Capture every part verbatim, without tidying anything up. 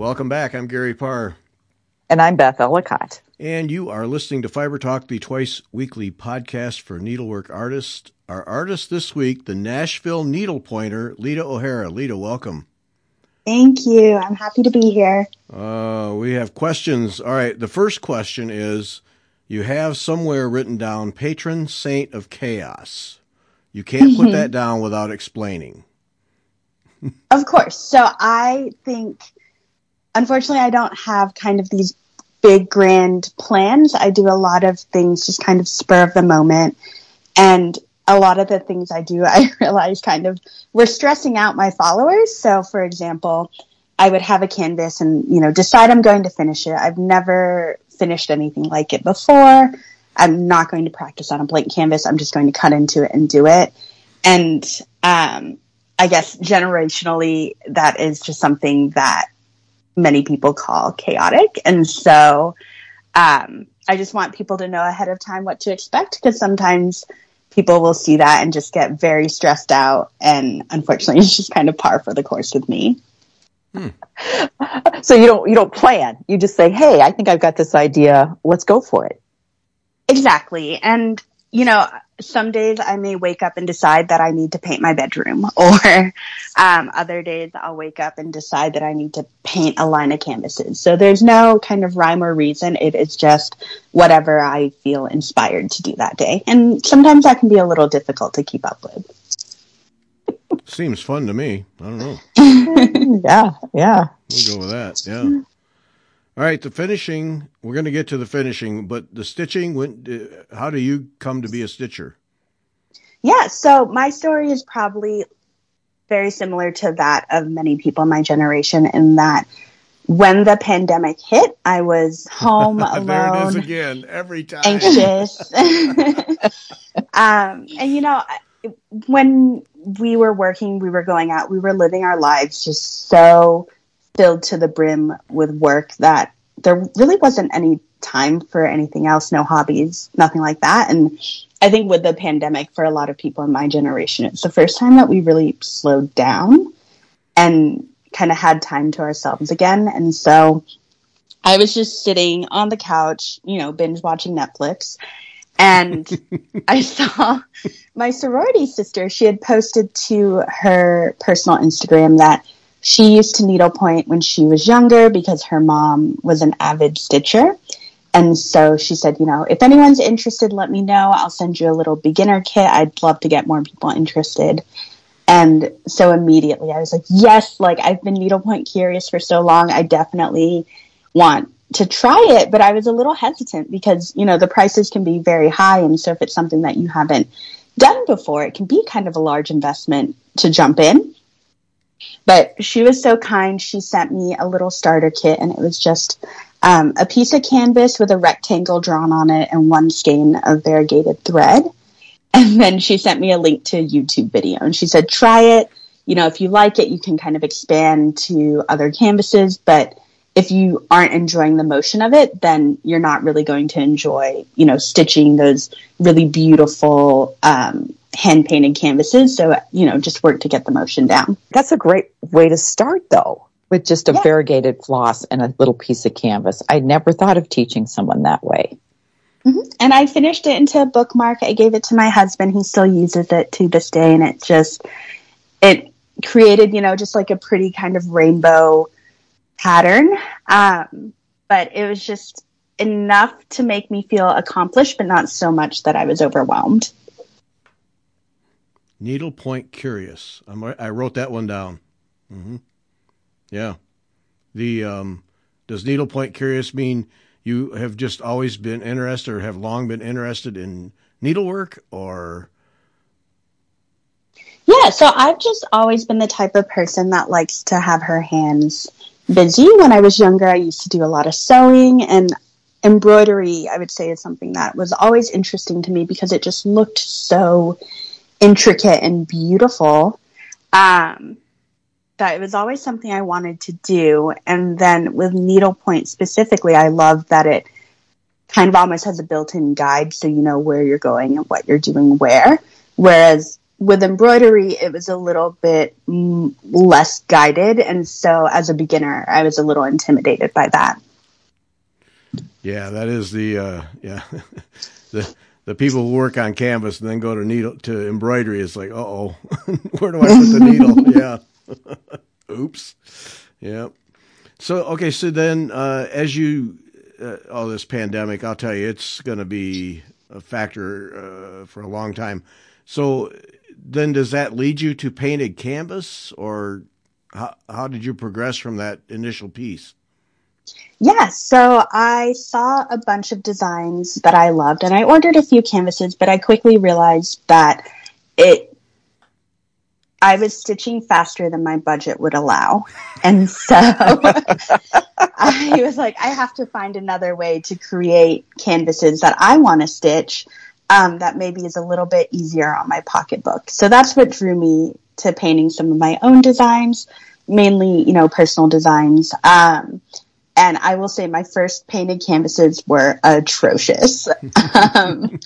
Welcome back. I'm Gary Parr. And I'm Beth Ellicott. And you are listening to Fiber Talk, the twice-weekly podcast for needlework artists. Our artist this week, the Nashville needlepointer, Lita O'Hara. Lita, welcome. Thank you. I'm happy to be here. Uh, we have questions. All right, the first question is, you have somewhere written down patron saint of chaos. You can't put that down without explaining. Of course. So I think, unfortunately, I don't have kind of these big, grand plans. I do a lot of things just kind of spur of the moment. And a lot of the things I do, I realize kind of we're stressing out my followers. So, for example, I would have a canvas and, you know, decide I'm going to finish it. I've never finished anything like it before. I'm not going to practice on a blank canvas. I'm just going to cut into it and do it. And um, I guess generationally, that is just something that many people call chaotic. And so um, I just want people to know ahead of time what to expect, because sometimes people will see that and just get very stressed out. And unfortunately, it's just kind of par for the course with me. Hmm. So you don't you don't plan. You just say, hey, I think I've got this idea. Let's go for it. Exactly. And, you know, some days I may wake up and decide that I need to paint my bedroom, or um, other days I'll wake up and decide that I need to paint a line of canvases. So there's no kind of rhyme or reason. It is just whatever I feel inspired to do that day. And sometimes that can be a little difficult to keep up with. Seems fun to me. I don't know. yeah, yeah. We'll go with that, yeah. All right, the finishing, we're going to get to the finishing, but the stitching, when, how do you come to be a stitcher? Yeah, so my story is probably very similar to that of many people in my generation, in that when the pandemic hit, I was home alone. There it is again, every time. Anxious. um, and, you know, when we were working, we were going out, we were living our lives just so filled to the brim with work that there really wasn't any time for anything else, no hobbies, nothing like that. And I think with the pandemic, for a lot of people in my generation, it's the first time that we really slowed down and kind of had time to ourselves again. And so I was just sitting on the couch, you know, binge watching Netflix. And I saw my sorority sister, she had posted to her personal Instagram that she used to needlepoint when she was younger because her mom was an avid stitcher. And so she said, you know, if anyone's interested, let me know. I'll send you a little beginner kit. I'd love to get more people interested. And so immediately I was like, yes, like I've been needlepoint curious for so long. I definitely want to try it. But I was a little hesitant because, you know, the prices can be very high. And so if it's something that you haven't done before, it can be kind of a large investment to jump in. But she was so kind. She sent me a little starter kit, and it was just um, a piece of canvas with a rectangle drawn on it and one skein of variegated thread. And then she sent me a link to a YouTube video, and she said, try it. You know, if you like it, you can kind of expand to other canvases. But if you aren't enjoying the motion of it, then you're not really going to enjoy, you know, stitching those really beautiful um hand-painted canvases. So, you know, just work to get the motion down. That's a great way to start, though, with just a yeah. variegated floss and a little piece of canvas. I never thought of teaching someone that way. Mm-hmm. And I finished it into a bookmark. I gave it to my husband. He still uses it to this day. And it just, it created, you know, just like a pretty kind of rainbow pattern. Um, but it was just enough to make me feel accomplished, but not so much that I was overwhelmed. Needlepoint curious. I'm, I wrote that one down. Mm-hmm. Yeah. The um, does needlepoint curious mean you have just always been interested or have long been interested in needlework, or? Yeah, so I've just always been the type of person that likes to have her hands busy. When I was younger, I used to do a lot of sewing, and embroidery, I would say, is something that was always interesting to me because it just looked so intricate and beautiful, um, that it was always something I wanted to do. And then with needlepoint specifically, I love that it kind of almost has a built-in guide, so you know where you're going and what you're doing where. Whereas with embroidery, it was a little bit mm, less guided. And so as a beginner, I was a little intimidated by that. Yeah, that is the, uh, yeah, the, the people who work on canvas and then go to needle to embroidery is like, uh-oh, where do I put the needle? Yeah. Oops. Yeah. So, okay. So then, uh, as you, uh, all this pandemic, I'll tell you, it's going to be a factor, uh, for a long time. So then does that lead you to painted canvas, or how, how did you progress from that initial piece? Yeah, so I saw a bunch of designs that I loved, and I ordered a few canvases, but I quickly realized that it, I was stitching faster than my budget would allow. And so I was like, I have to find another way to create canvases that I want to stitch, um, that maybe is a little bit easier on my pocketbook. So that's what drew me to painting some of my own designs, mainly, you know, personal designs. Um, And I will say my first painted canvases were atrocious. um,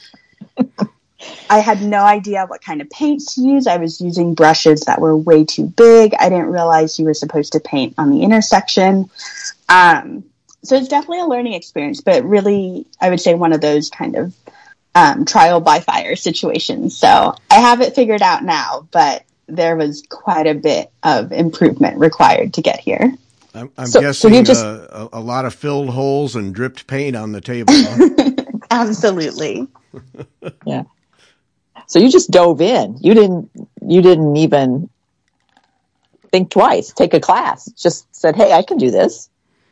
I had no idea what kind of paints to use. I was using brushes that were way too big. I didn't realize you were supposed to paint on the intersection. Um, so it's definitely a learning experience, but really, I would say one of those kind of um, trial by fire situations. So I have it figured out now, but there was quite a bit of improvement required to get here. I'm, I'm so, guessing so you just, uh, a, a lot of filled holes and dripped paint on the table. Huh? Absolutely. Yeah. So you just dove in. You didn't. You didn't even think twice. Take a class. Just said, "Hey, I can do this."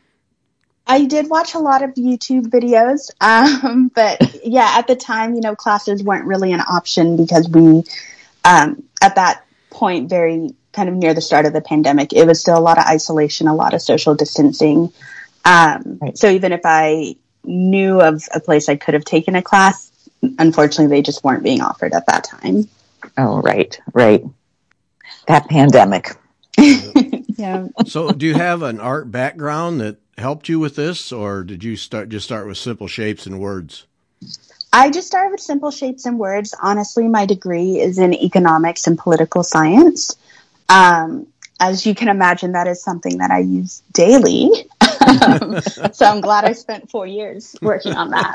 I did watch a lot of YouTube videos, um, but yeah, at the time, you know, classes weren't really an option because we, um, at that point, very kind of near the start of the pandemic, it was still a lot of isolation, a lot of social distancing. Um, right. So even if I knew of a place I could have taken a class, unfortunately, they just weren't being offered at that time. Oh, right, right. That pandemic. Yeah. So do you have an art background that helped you with this, or did you start just start with simple shapes and words? I just started with simple shapes and words. Honestly, my degree is in economics and political science. Um, as you can imagine, that is something that I use daily. um, so I'm glad I spent four years working on that.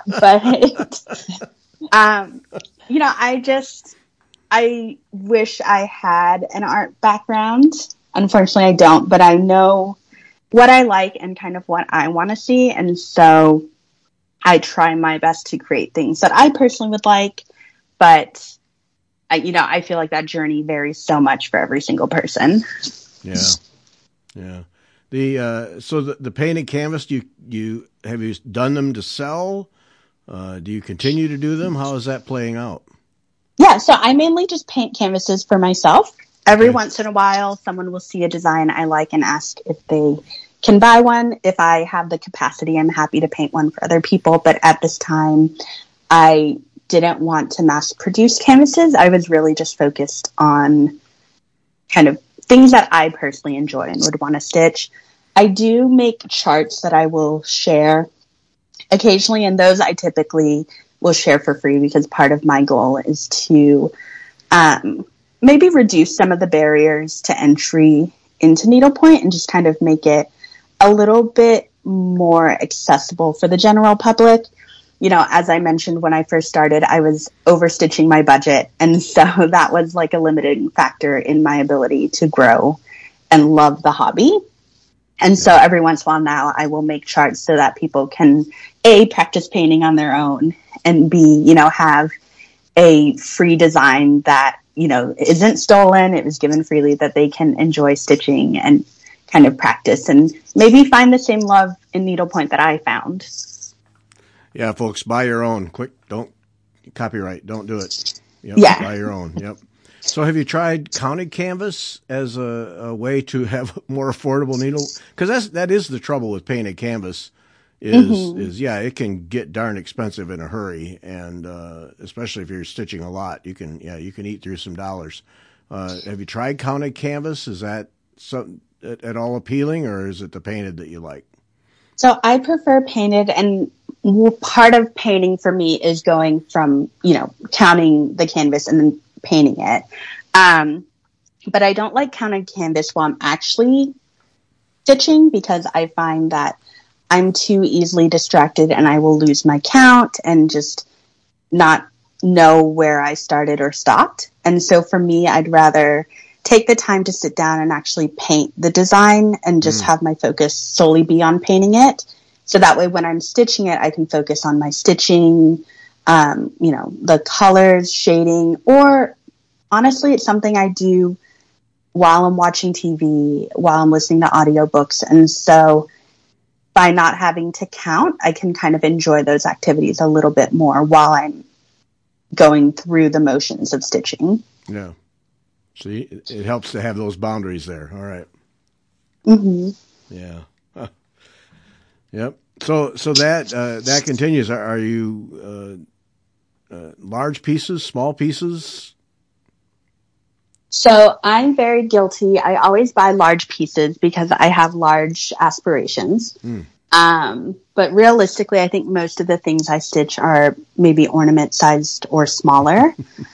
But, um, you know, I just, I wish I had an art background. Unfortunately, I don't, but I know what I like and kind of what I want to see. And so I try my best to create things that I personally would like, but I, you know, I feel like that journey varies so much for every single person. Yeah. Yeah. The, uh, so the, the painted canvas, you, you, have you done them to sell? Uh, do you continue to do them? How is that playing out? Yeah. So I mainly just paint canvases for myself. Every Okay. once in a while, someone will see a design I like and ask if they can buy one. If I have the capacity, I'm happy to paint one for other people. But at this time, I didn't want to mass produce canvases. I was really just focused on kind of things that I personally enjoy and would want to stitch. I do make charts that I will share occasionally, and those I typically will share for free because part of my goal is to um, maybe reduce some of the barriers to entry into needlepoint and just kind of make it a little bit more accessible for the general public. You know, as I mentioned, when I first started, I was overstitching my budget. And so that was like a limiting factor in my ability to grow and love the hobby. And so every once in a while now I will make charts so that people can A, practice painting on their own, and B, you know, have a free design that, you know, isn't stolen. It was given freely, that they can enjoy stitching and kind of practice and maybe find the same love in needlepoint that I found. Yeah, folks, buy your own. Quick, don't copyright. Don't do it. Yep, Yeah. Buy your own. Yep. So have you tried counted canvas as a, a way to have more affordable needle? Because that's that is the trouble with painted canvas. Is mm-hmm. is yeah, it can get darn expensive in a hurry, and uh, especially if you're stitching a lot, you can yeah you can eat through some dollars. Uh, have you tried counted canvas? Is that some at, at all appealing, or is it the painted that you like? So I prefer painted, and part of painting for me is going from, you know, counting the canvas and then painting it. Um, but I don't like counting canvas while I'm actually stitching because I find that I'm too easily distracted and I will lose my count and just not know where I started or stopped. And so for me, I'd rather take the time to sit down and actually paint the design and just mm. have my focus solely be on painting it. So that way when I'm stitching it, I can focus on my stitching, um, you know, the colors, shading, or honestly, it's something I do while I'm watching T V, while I'm listening to audiobooks. And so by not having to count, I can kind of enjoy those activities a little bit more while I'm going through the motions of stitching. Yeah. See, it helps to have those boundaries there. All right. Mm-hmm. Yeah. Huh. Yep. So, so that, uh, that continues. Are, are you, uh, uh, large pieces, small pieces? So I'm very guilty. I always buy large pieces because I have large aspirations. Mm. Um, but realistically, I think most of the things I stitch are maybe ornament sized or smaller.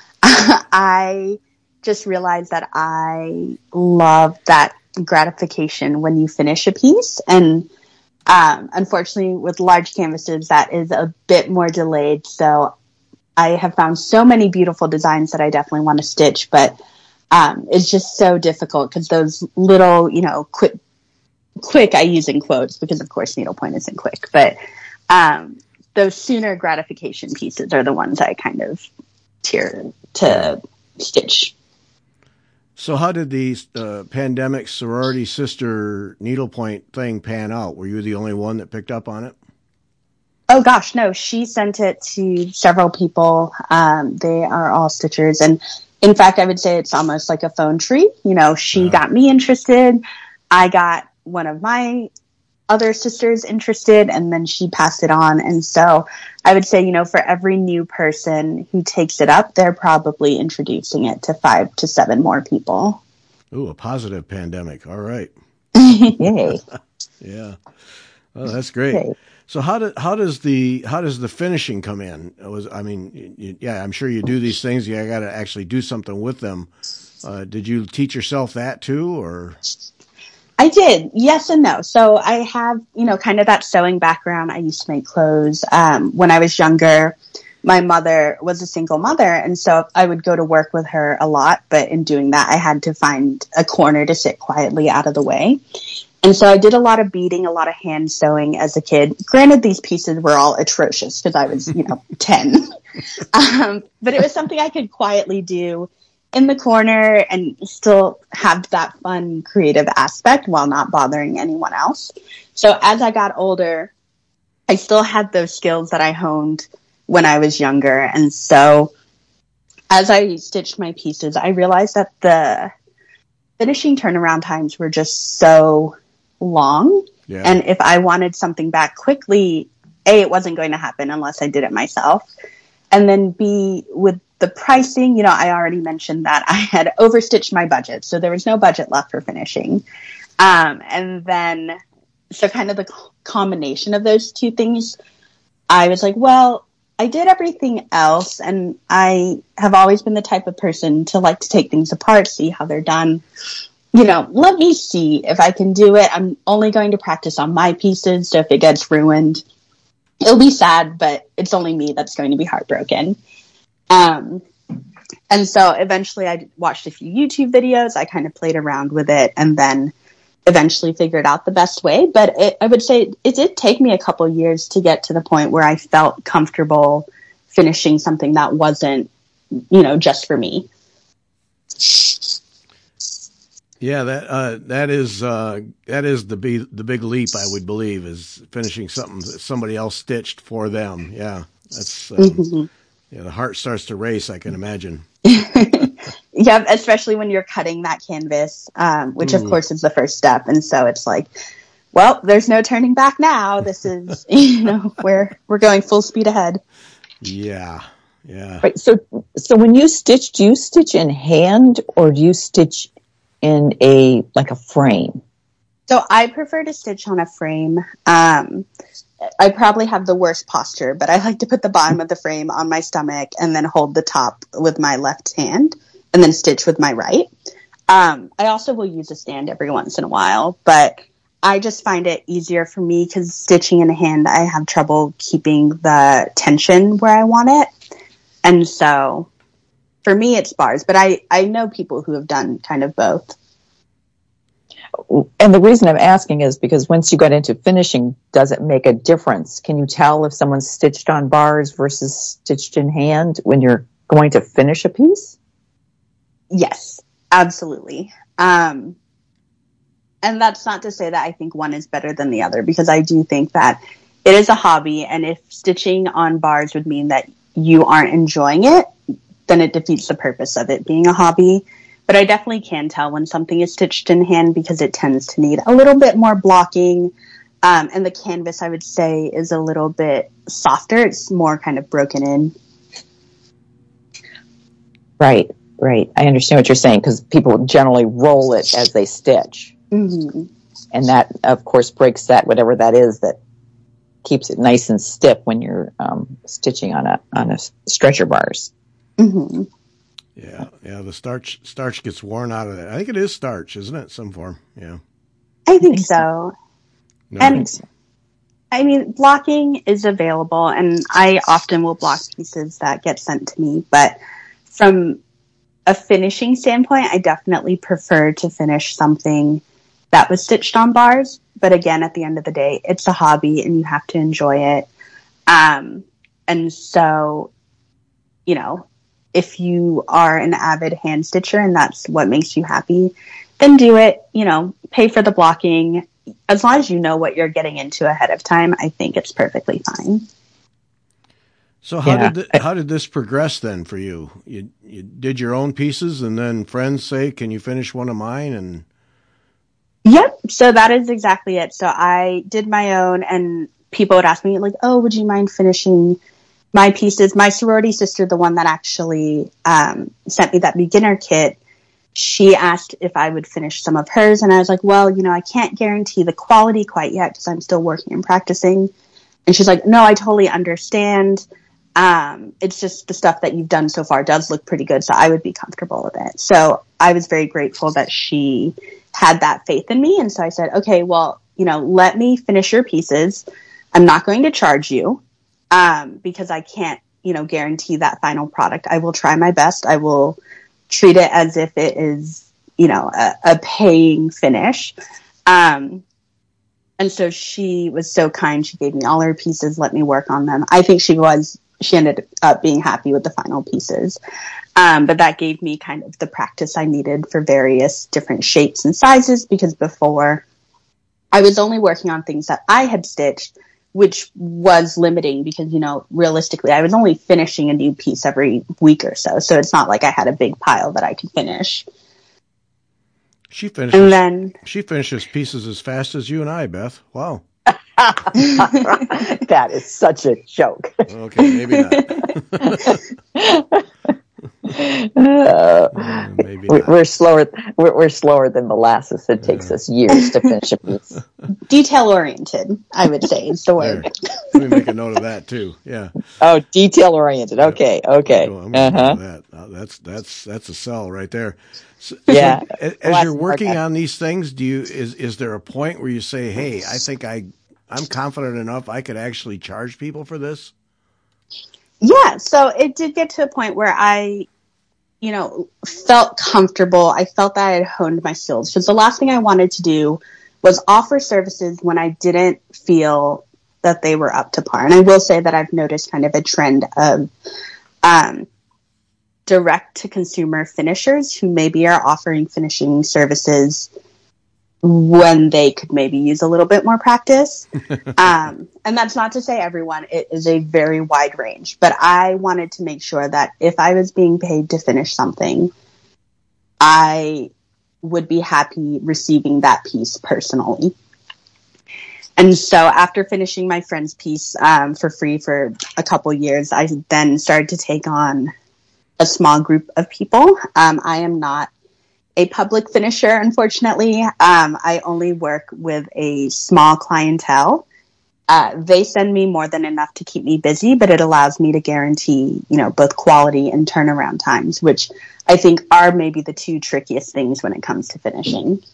I just realized that I love that gratification when you finish a piece. And um, unfortunately, with large canvases, that is a bit more delayed. So I have found so many beautiful designs that I definitely want to stitch, but um, it's just so difficult because those little, you know, quick, quick I use in quotes because, of course, needlepoint isn't quick, but um, those sooner gratification pieces are the ones I kind of tear to stitch. So how did the uh, pandemic sorority sister needlepoint thing pan out? Were you the only one that picked up on it? Oh gosh, no, she sent it to several people. Um, they are all stitchers. And in fact, I would say it's almost like a phone tree. You know, she uh-huh. got me interested. I got one of my other sisters interested, and then she passed it on. And so I would say, you know, for every new person who takes it up, they're probably introducing it to five to seven more people. Ooh, a positive pandemic. All right. Yay. Yeah. Oh, that's great. Yay. So how do, how does the how does the finishing come in? It was I mean, you, yeah, I'm sure you do these things. You got to actually do something with them. Uh, did you teach yourself that too, or? I did, yes and no. So I have, you know, kind of that sewing background. I used to make clothes. Um, when I was younger, my mother was a single mother, and so I would go to work with her a lot. But in doing that, I had to find a corner to sit quietly out of the way. And so I did a lot of beading, a lot of hand sewing as a kid. Granted, these pieces were all atrocious because I was, you know, ten. Um, but it was something I could quietly do in the corner and still have that fun, creative aspect while not bothering anyone else. So as I got older, I still had those skills that I honed when I was younger. And so as I stitched my pieces, I realized that the finishing turnaround times were just so long. Yeah. And if I wanted something back quickly, A, it wasn't going to happen unless I did it myself. And then B, with the pricing, you know, I already mentioned that I had overstitched my budget. So there was no budget left for finishing. Um, and then, so kind of the combination of those two things, I was like, well, I did everything else. And I have always been the type of person to like to take things apart, see how they're done. You know, let me see if I can do it. I'm only going to practice on my pieces. So if it gets ruined, it'll be sad, but it's only me that's going to be heartbroken. Um, and so eventually I watched a few YouTube videos. I kind of played around with it and then eventually figured out the best way. But it, I would say it did take me a couple years to get to the point where I felt comfortable finishing something that wasn't, you know, just for me. Yeah, that uh, that is uh, that is the big, the big leap, I would believe, is finishing something that somebody else stitched for them. Yeah, that's um, mm-hmm. yeah. The heart starts to race, I can imagine. Yeah, especially when you're cutting that canvas, um, which Ooh. Of course is the first step, and so it's like, well, there's no turning back now. This is, you know, we're we're going full speed ahead. Yeah, yeah. Right. So, so when you stitch, do you stitch in hand or do you stitch in a, like a frame? So I prefer to stitch on a frame. Um, I probably have the worst posture, but I like to put the bottom of the frame on my stomach and then hold the top with my left hand and then stitch with my right. Um, I also will use a stand every once in a while, but I just find it easier for me because stitching in hand, I have trouble keeping the tension where I want it. And so for me, it's bars, but I, I know people who have done kind of both. And the reason I'm asking is because once you got into finishing, does it make a difference? Can you tell if someone's stitched on bars versus stitched in hand when you're going to finish a piece? Yes, absolutely. Um, and that's not to say that I think one is better than the other, because I do think that it is a hobby. And if stitching on bars would mean that you aren't enjoying it, then it defeats the purpose of it being a hobby. But I definitely can tell when something is stitched in hand because it tends to need a little bit more blocking. Um, and the canvas, I would say, is a little bit softer. It's more kind of broken in. Right, right. I understand what you're saying because people generally roll it as they stitch. Mm-hmm. And that, of course, breaks that, whatever that is, that keeps it nice and stiff when you're um, stitching on a on a stretcher bars. Mm-hmm. Yeah, yeah. The starch starch gets worn out of that. I think it is starch, isn't it? Some form. Yeah. I think so. No, And I think so. I mean, blocking is available, and I often will block pieces that get sent to me. But from a finishing standpoint, I definitely prefer to finish something that was stitched on bars. But again, at the end of the day, it's a hobby, and you have to enjoy it. Um, and so, you know, if you are an avid hand stitcher and that's what makes you happy, then do it. You know, pay for the blocking. As long as you know what you're getting into ahead of time, I think it's perfectly fine. So how Yeah. did th- how did this progress then for you? You you did your own pieces, and then friends say, "Can you finish one of mine?" And Yep. So that is exactly it. So I did my own, and people would ask me like, "Oh, would you mind finishing my pieces?" My sorority sister, the one that actually um, sent me that beginner kit, she asked if I would finish some of hers. And I was like, well, you know, I can't guarantee the quality quite yet because I'm still working and practicing. And she's like, no, I totally understand. Um, it's just the stuff that you've done so far does look pretty good. So I would be comfortable with it. So I was very grateful that she had that faith in me. And so I said, okay, well, you know, let me finish your pieces. I'm not going to charge you. Um, because I can't, you know, guarantee that final product. I will try my best. I will treat it as if it is, you know, a, a paying finish. Um, and so she was so kind. She gave me all her pieces, let me work on them. I think she was, she ended up being happy with the final pieces. Um, but that gave me kind of the practice I needed for various different shapes and sizes, because before I was only working on things that I had stitched, which was limiting because, you know, realistically, I was only finishing a new piece every week or so. So it's not like I had a big pile that I could finish. she finishes. And then she finishes pieces as fast as you and I, Beth. Wow. That is such a joke. Okay, maybe not. Uh, Uh, maybe we- not. we're slower. We're, we're slower than molasses. It takes us years to finish a piece. detail oriented, I would say is the There. word. Let me make a note of that too. Yeah. Oh, detail oriented. Okay, okay. I'm gonna go- I'm gonna Uh-huh. go with that. Uh, that's that's that's a sell right there. So, Yeah. so, a- as Well, you're that's working okay. on these things, do you is is there a point where you say, "Hey, I think I I'm confident enough I could actually charge people for this"? Yeah. So it did get to a point where I, you know, felt comfortable. I felt that I had honed my skills, because the last thing I wanted to do was offer services when I didn't feel that they were up to par. And I will say that I've noticed kind of a trend of um, direct to consumer finishers who maybe are offering finishing services when they could maybe use a little bit more practice. Um, and that's not to say everyone. It is a very wide range. But I wanted to make sure that if I was being paid to finish something, I would be happy receiving that piece personally. And so after finishing my friend's piece um, for free for a couple years, I then started to take on a small group of people. Um, I am not a public finisher, unfortunately. Um, I only work with a small clientele. Uh, they send me more than enough to keep me busy, but it allows me to guarantee, you know, both quality and turnaround times, which I think are maybe the two trickiest things when it comes to finishing.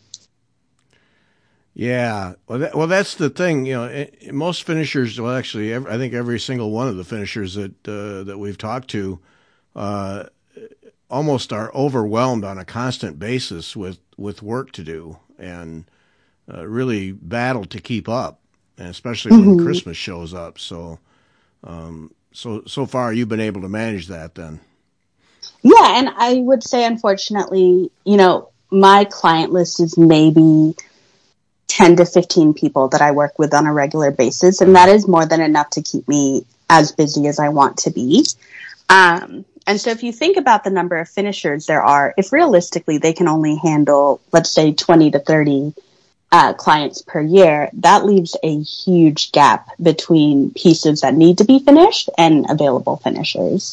Yeah, well, that, well, that's the thing. You know, it, most finishers, well, actually, every, I think every single one of the finishers that uh, that we've talked to, uh, almost are overwhelmed on a constant basis with, with work to do, and uh, really battle to keep up, and especially when mm-hmm. Christmas shows up. So, um, so so far, you've been able to manage that, then. Yeah, and I would say, unfortunately, you know, my client list is maybe ten to fifteen people that I work with on a regular basis. And that is more than enough to keep me as busy as I want to be. Um, and so if you think about the number of finishers there are, if realistically they can only handle, let's say twenty to thirty uh, clients per year, that leaves a huge gap between pieces that need to be finished and available finishers.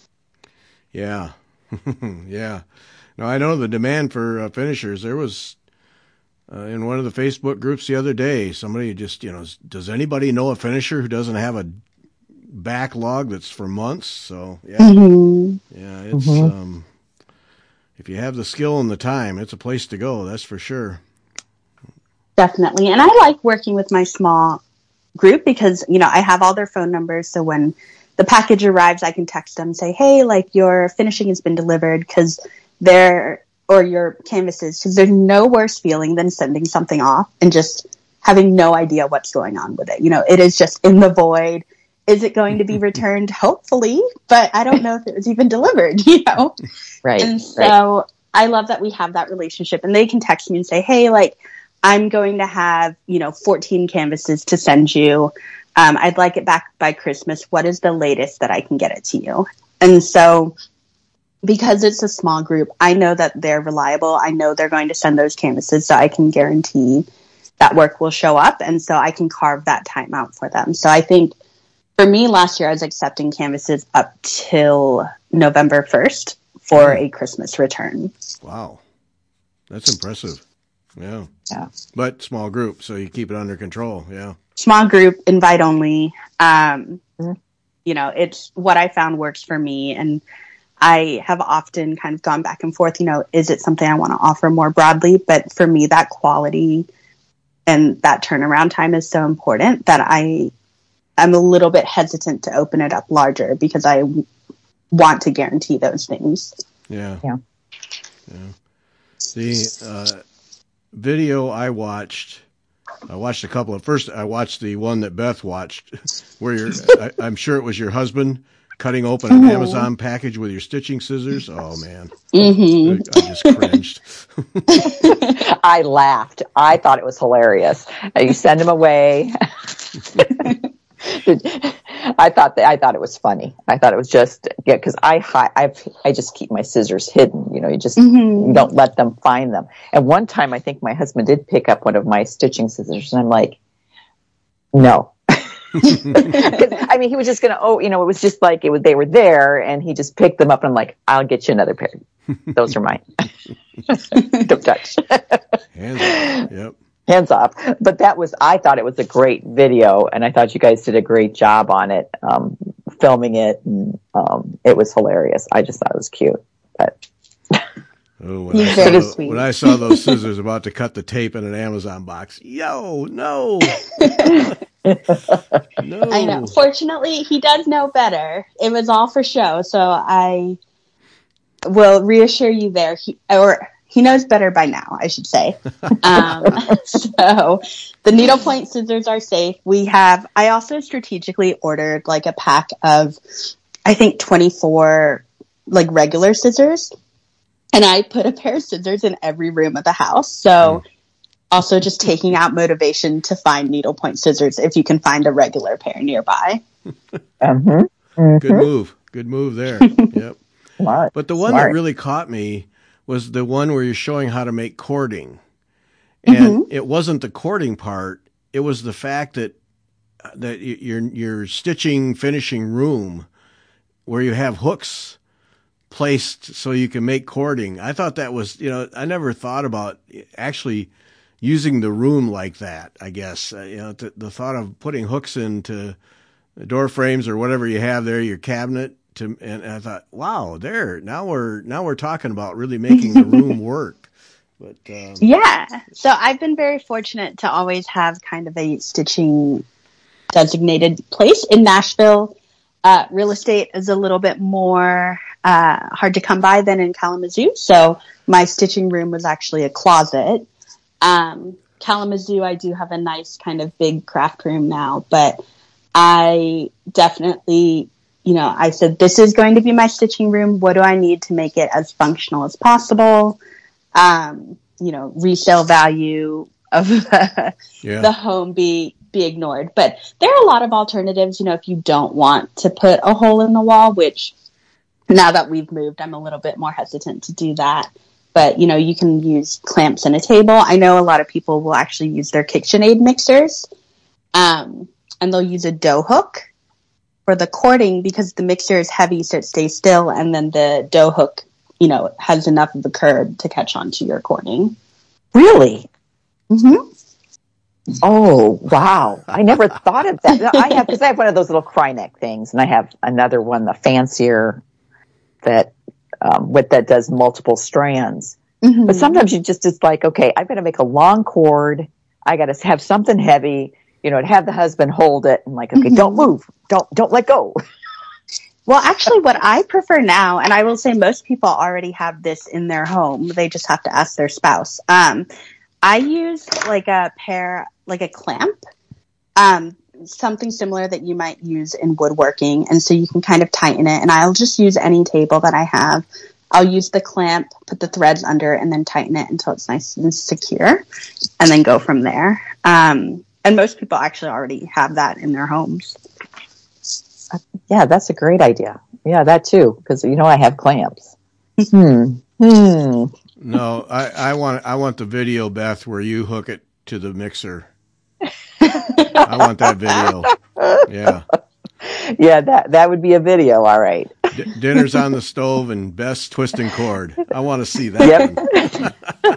Yeah. yeah. No, I know the demand for uh, finishers. There was, Uh, in one of the Facebook groups the other day, somebody just, you know, does anybody know a finisher who doesn't have a backlog that's for months? So, yeah, mm-hmm. yeah, it's, mm-hmm. um, if you have the skill and the time, it's a place to go. That's for sure. Definitely. And I like working with my small group because, you know, I have all their phone numbers. So when the package arrives, I can text them and say, hey, like your finishing has been delivered, because they're, or your canvases, because there's no worse feeling than sending something off and just having no idea what's going on with it. You know, it is just in the void. Is it going to be returned? Hopefully, but I don't know if it was even delivered, you know? Right. And so right. I love that we have that relationship, and they can text me and say, hey, like, I'm going to have, you know, fourteen canvases to send you. Um, I'd like it back by Christmas. What is the latest that I can get it to you? And so, because it's a small group, I know that they're reliable. I know they're going to send those canvases, so I can guarantee that work will show up. And so I can carve that time out for them. So I think for me last year, I was accepting canvases up till November first for a Christmas return. Wow. That's impressive. Yeah. Yeah. But small group, so you keep it under control. Yeah. Small group, invite only. Um, mm-hmm. You know, it's what I found works for me. And I have often kind of gone back and forth, you know, is it something I want to offer more broadly? But for me, that quality and that turnaround time is so important that I, I'm a little bit hesitant to open it up larger because I want to guarantee those things. Yeah. Yeah. Yeah. The uh, video I watched, I watched a couple of, first I watched the one that Beth watched where you're, I, I'm sure it was your husband cutting open an mm-hmm. Amazon package with your stitching scissors. Oh man. Mm-hmm. I, I just cringed. I laughed. I thought it was hilarious. You send them away. I thought that I thought it was funny. I thought it was just yeah, because I I I just keep my scissors hidden. You know, you just mm-hmm. you don't let them find them. And one time, I think my husband did pick up one of my stitching scissors, and I'm like, no. I mean, he was just gonna. Oh, you know, it was just like it was. They were there, and he just picked them up, and I'm like, I'll get you another pair. Those are mine. Don't touch. Hands off. Yep. Hands off. But that was, I thought it was a great video, and I thought you guys did a great job on it, um, filming it, and um, it was hilarious. I just thought it was cute. But oh, when, I saw those, when I saw those scissors about to cut the tape in an Amazon box, yo, no. No. I know. Fortunately, he does know better. It was all for show, so I will reassure you there. He, or he knows better by now, I should say. Um, so the needlepoint scissors are safe. We have, I also strategically ordered like a pack of, I think twenty-four like regular scissors. And I put a pair of scissors in every room of the house. So mm. also just taking out motivation to find needlepoint scissors if you can find a regular pair nearby. Mm-hmm. Mm-hmm. Good move. Good move there. Yep. Smart. But the one Smart. that really caught me was the one where you're showing how to make cording. And mm-hmm. it wasn't the cording part. It was the fact that that your your stitching finishing room where you have hooks placed so you can make cording. I thought that was, you know, I never thought about actually using the room like that, I guess. Uh, you know, the, the thought of putting hooks into the door frames or whatever you have there, your cabinet, to, and, and I thought, wow, there, now we're, now we're talking about really making the room work. But um, yeah, so I've been very fortunate to always have kind of a stitching designated place in Nashville. Uh, real estate is a little bit more uh, hard to come by than in Kalamazoo, so my stitching room was actually a closet. Um, Kalamazoo, I do have a nice kind of big craft room now, but I definitely, you know, I said, this is going to be my stitching room. What do I need to make it as functional as possible? Um, you know, resale value of the, yeah. the home be, be ignored. But there are a lot of alternatives, you know, if you don't want to put a hole in the wall, which now that we've moved, I'm a little bit more hesitant to do that. But, you know, you can use clamps and a table. I know a lot of people will actually use their KitchenAid mixers, um, and they'll use a dough hook for the cording because the mixer is heavy, so it stays still, and then the dough hook, you know, has enough of a curb to catch onto your cording. Really? Mm-hmm. Oh, wow. I never thought of that. I have, because I have one of those little Kryneck things, and I have another one, the fancier, that um, with that does multiple strands. Mm-hmm. But sometimes you just, it's like, okay, I've got to make a long cord. I got to have something heavy, you know, to have the husband hold it. And like, okay, mm-hmm. don't move. Don't, don't let go. Well, actually, what I prefer now, and I will say most people already have this in their home. They just have to ask their spouse. Um, I use like a pair, like a clamp, um, something similar that you might use in woodworking. And so you can kind of tighten it. And I'll just use any table that I have. I'll use the clamp, put the threads under, and then tighten it until it's nice and secure, and then go from there. Um, and most people actually already have that in their homes. Yeah, that's a great idea. Yeah, that too, because you know I have clamps. Hmm. Hmm. No, I, I want I want the video, Beth, where you hook it to the mixer. I want that video. Yeah. Yeah, that that would be a video, all right. D- dinner's on the stove and Beth's twisting cord. I want to see that.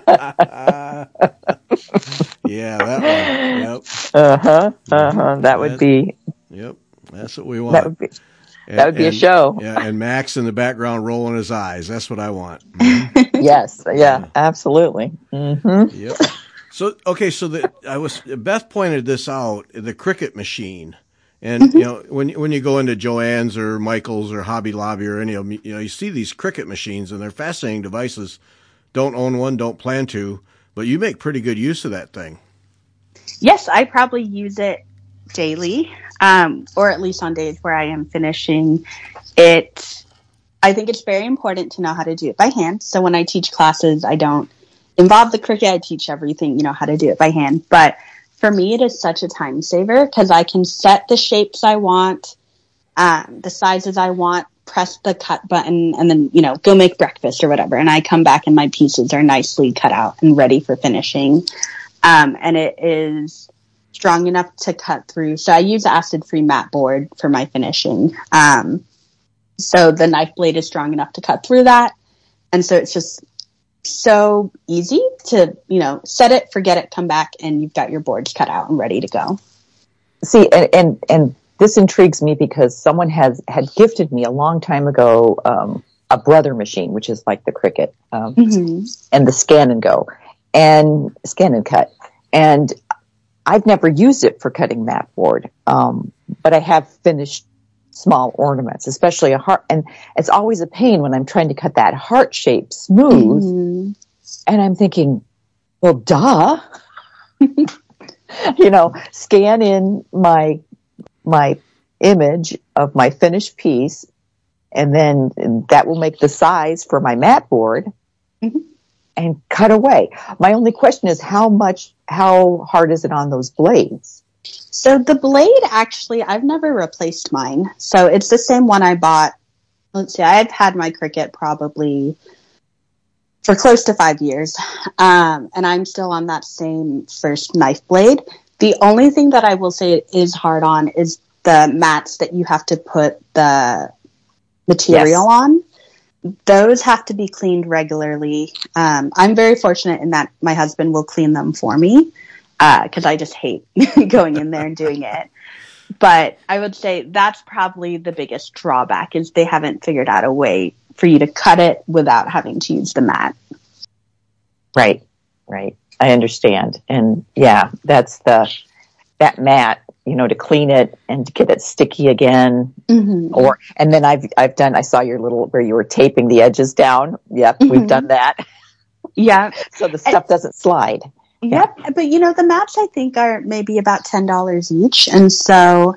Yep. Yeah, that one. Yep. Uh huh. Uh huh. That would be. Yep. That's what we want. That would be, and, that would be and, a show. Yeah, and Max in the background rolling his eyes. That's what I want. Mm-hmm. Yes. Yeah. Absolutely. Mm-hmm. Yep. So okay. So the I was Beth pointed this out, the Cricut machine, and mm-hmm. you know when when you go into Joann's or Michael's or Hobby Lobby or any of them, you know you see these Cricut machines and they're fascinating devices. Don't own one. Don't plan to. But you make pretty good use of that thing. Yes, I probably use it daily, um, or at least on days where I am finishing it. I think it's very important to know how to do it by hand. So when I teach classes, I don't involve the Cricut. I teach everything, you know, how to do it by hand. But for me, it is such a time saver because I can set the shapes I want, um, the sizes I want, press the cut button, and then, you know, go make breakfast or whatever. And I come back and my pieces are nicely cut out and ready for finishing. Um, and it is strong enough to cut through. So I use acid-free mat board for my finishing. Um, so the knife blade is strong enough to cut through that. And so it's just so easy to, you know, set it, forget it, come back, and you've got your boards cut out and ready to go. See, and, and, and this intrigues me because someone has had gifted me a long time ago, um, a Brother machine, which is like the Cricut, um, mm-hmm. and the Scan and Go and Scan and Cut. And I've never used it for cutting mat board, um, but I have finished small ornaments, especially a heart. And it's always a pain when I'm trying to cut that heart shape smooth. Mm-hmm. And I'm thinking, well, duh, you know, scan in my, my image of my finished piece, and then that will make the size for my mat board. Mm-hmm. And cut away. My only question is how much, how hard is it on those blades? So the blade, actually, I've never replaced mine. So it's the same one I bought. Let's see, I've had my Cricut probably for close to five years. Um, and I'm still on that same first knife blade. The only thing that I will say it is hard on is the mats that you have to put the material yes. on. Those have to be cleaned regularly. Um, I'm very fortunate in that my husband will clean them for me because uh, I just hate going in there and doing it. But I would say that's probably the biggest drawback is they haven't figured out a way for you to cut it without having to use the mat. Right, right. I understand. And yeah, that's the, that mat, you know, to clean it and to get it sticky again. Mm-hmm. Or, and then I've, I've done, I saw your little, where you were taping the edges down. Yep. Mm-hmm. We've done that. Yeah. So the stuff and, doesn't slide. Yep. Yeah. But you know, the mats I think are maybe about ten dollars each. And so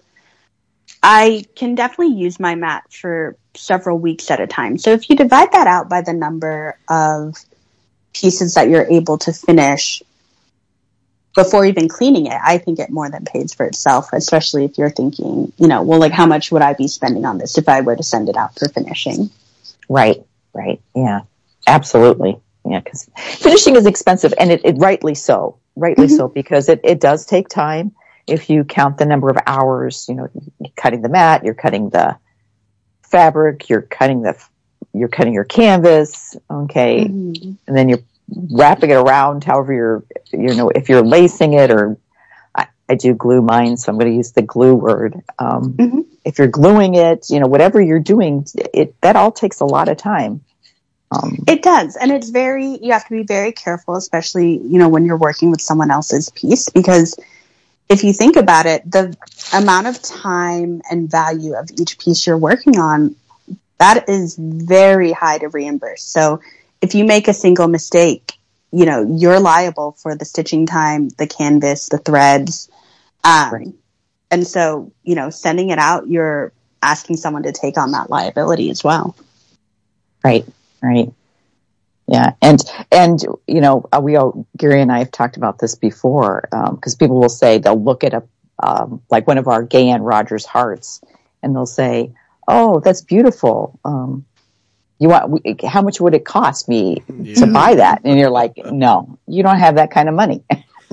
I can definitely use my mat for several weeks at a time. So if you divide that out by the number of pieces that you're able to finish before even cleaning it, I think it more than pays for itself, especially if you're thinking, you know, well, like how much would I be spending on this if I were to send it out for finishing? Right, right. Yeah, absolutely. Yeah, because finishing is expensive, and it, it rightly so, rightly mm-hmm. so, because it, it does take time. If you count the number of hours, you know, you're cutting the mat, you're cutting the fabric, you're cutting the, you're cutting your canvas, okay, mm-hmm. and then you're wrapping it around. However, you're, you know, if you're lacing it, or I, I do glue mine, so I'm going to use the glue word. Um, mm-hmm. If you're gluing it, you know, whatever you're doing, it that all takes a lot of time. Um, it does. And it's very, you have to be very careful, especially, you know, when you're working with someone else's piece, because if you think about it, the amount of time and value of each piece you're working on, that is very high to reimburse. So if you make a single mistake, you know, you're liable for the stitching time, the canvas, the threads. Um, right. And so, you know, sending it out, you're asking someone to take on that liability as well. Right. Right. Yeah. And, and, you know, we all, Gary and I have talked about this before, um, cause people will say they'll look at a, um, like one of our Gay Ann Rogers hearts and they'll say, oh, that's beautiful. Um, you want, how much would it cost me yeah. to buy that? And you're like, no, you don't have that kind of money.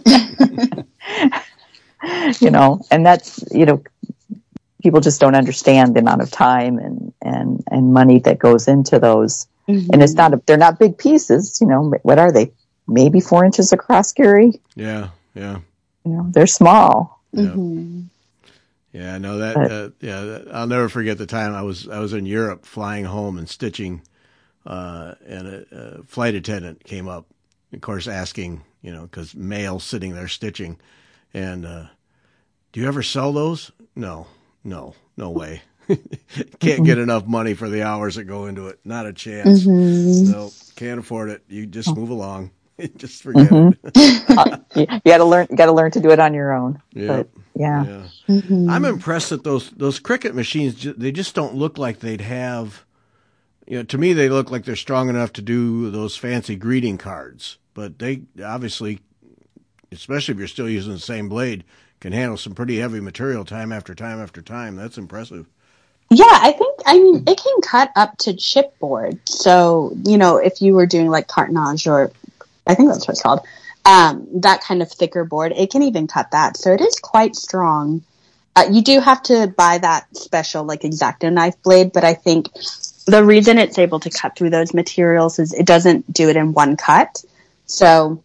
You know, and that's, you know, people just don't understand the amount of time and, and, and money that goes into those. Mm-hmm. And it's not, a, they're not big pieces, you know, what are they? Maybe four inches across, Gary? Yeah. Yeah. You know, they're small. Yeah. Mm-hmm. Yeah, I know that. But, uh, yeah, I'll never forget the time I was I was in Europe flying home and stitching, uh, and a, a flight attendant came up, of course, asking, you know, because male sitting there stitching, and uh, do you ever sell those? No, no, no way. Can't get enough money for the hours that go into it. Not a chance. Mm-hmm. No, can't afford it. You just move along. Just forget mm-hmm. it. you got to learn. You got to learn to do it on your own. Yeah. But, Yeah. yeah. Mm-hmm. I'm impressed that those those Cricut machines, they just don't look like they'd have, you know, to me they look like they're strong enough to do those fancy greeting cards. But they obviously, especially if you're still using the same blade, can handle some pretty heavy material time after time after time. That's impressive. Yeah, I think, I mean, it can cut up to chipboard. So, you know, if you were doing like cartonnage, or I think that's what it's called, Um, that kind of thicker board, it can even cut that. So it is quite strong. Uh, you do have to buy that special, like, X-Acto knife blade, but I think the reason it's able to cut through those materials is it doesn't do it in one cut. So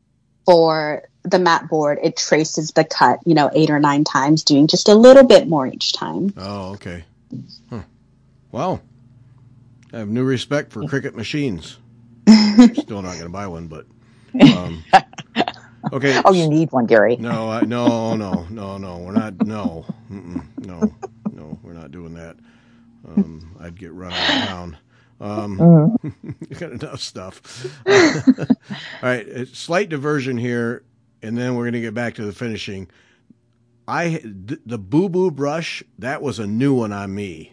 for the mat board, it traces the cut, you know, eight or nine times, doing just a little bit more each time. Oh, okay. Huh. Wow. I have new respect for Cricut machines. Still not going to buy one, but... Um, okay. Oh, you need one, Gary. No, I, no, no, no, no. We're not. No, Mm-mm, no, no. We're not doing that. Um, I'd get run out of town. Um, mm-hmm. You got enough stuff. All right, a slight diversion here, and then we're going to get back to the finishing. I the Boo Boo brush, that was a new one on me.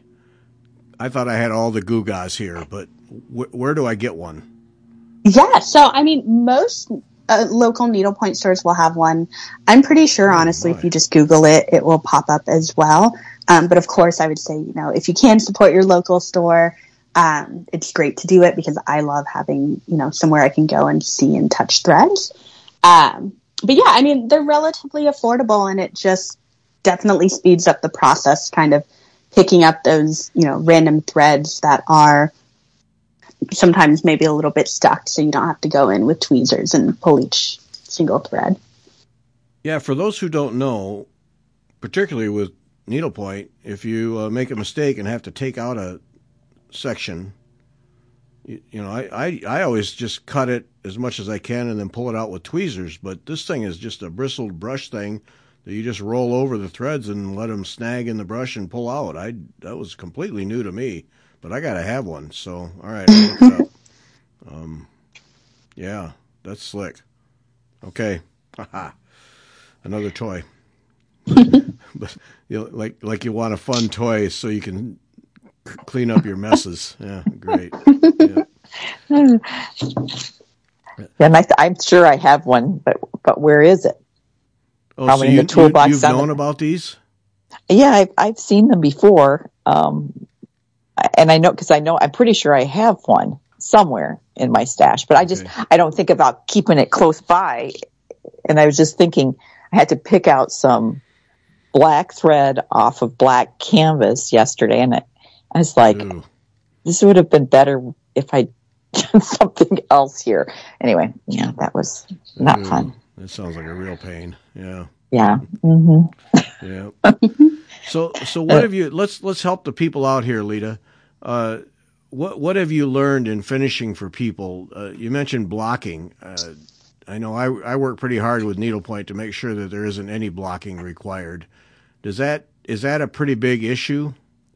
I thought I had all the Goo Gahs here, but wh- where do I get one? Yeah, so I mean, most uh, local needlepoint stores will have one. I'm pretty sure, honestly, oh, if you just Google it, it will pop up as well. Um, but of course, I would say, you know, if you can support your local store, um, it's great to do it, because I love having, you know, somewhere I can go and see and touch threads. Um, but yeah, I mean, they're relatively affordable, and it just definitely speeds up the process, kind of picking up those, you know, random threads that are sometimes maybe a little bit stuck, so you don't have to go in with tweezers and pull each single thread. Yeah, for those who don't know, particularly with needlepoint, if you uh, make a mistake and have to take out a section, you, you know, I, I, I always just cut it as much as I can and then pull it out with tweezers. But this thing is just a bristled brush thing that you just roll over the threads and let them snag in the brush and pull out. I that was completely new to me, but I gotta have one. So all right, I'll look it up. Um, yeah, that's slick. Okay, another toy. But you know, like like you want a fun toy so you can c- clean up your messes. Yeah, great. Yeah. Yeah, and I th- I'm sure I have one, but but where is it? Oh, Probably so in you, the toolbox. you, you've on known the- about these? Yeah, I've I've seen them before, um, and I know because I know I'm pretty sure I have one somewhere in my stash, but I just Okay. I don't think about keeping it close by. And I was just thinking I had to pick out some black thread off of black canvas yesterday, and I, I was like, Ooh. this would have been better if I done something else here. Anyway, yeah, that was not Ooh, fun. That sounds like a real pain. Yeah. Yeah. hmm Yeah. So, so what have you? Let's let's help the people out here, Lita. Uh, what what have you learned in finishing for people? Uh, you mentioned blocking. Uh, I know I I work pretty hard with needlepoint to make sure that there isn't any blocking required. Does that is that a pretty big issue?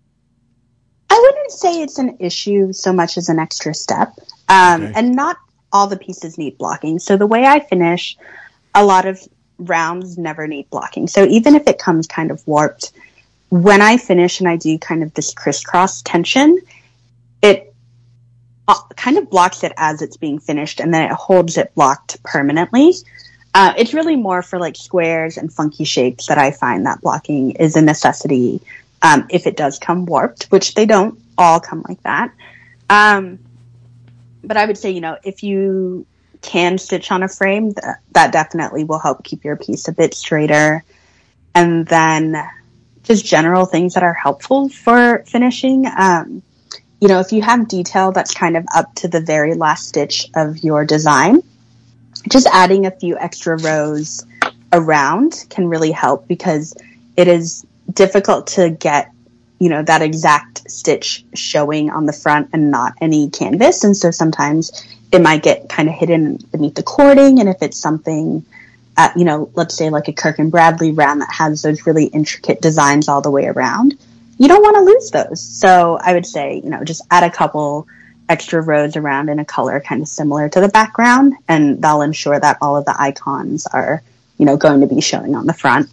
I wouldn't say it's an issue so much as an extra step. Um, Okay. And not all the pieces need blocking. So the way I finish, a lot of rounds never need blocking. So even if it comes kind of warped, when I finish and I do kind of this crisscross tension, it uh, kind of blocks it as it's being finished, and then it holds it blocked permanently. Uh, it's really more for like squares and funky shapes that I find that blocking is a necessity um, if it does come warped, which they don't all come like that. Um, but I would say, you know, if you can stitch on a frame, th- that definitely will help keep your piece a bit straighter. And then just general things that are helpful for finishing. Um, you know, if you have detail that's kind of up to the very last stitch of your design, just adding a few extra rows around can really help, because it is difficult to get, you know, that exact stitch showing on the front and not any canvas. And so sometimes it might get kind of hidden beneath the cording. And if it's something, uh, you know, let's say like a Kirk and Bradley round that has those really intricate designs all the way around, you don't want to lose those. So I would say, you know, just add a couple extra rows around in a color kind of similar to the background, and that'll ensure that all of the icons are, you know, going to be showing on the front.